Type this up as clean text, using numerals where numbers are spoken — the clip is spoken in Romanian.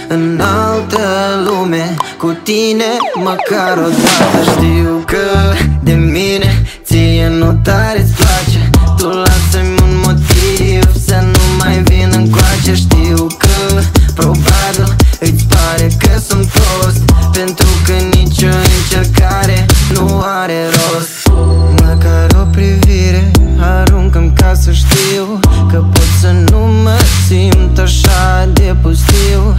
în altă lume cu tine măcar o dată. Știu că de mine ție nu tare-ți place, tu lasă-mi un motiv să nu mai vin încoace. Știu că probabil îți pare că sunt prost, pentru că nicio încercare nu are rost. Măcar o privire aruncă-mi ca să știu că pot să nu mă simt așa de pustiu.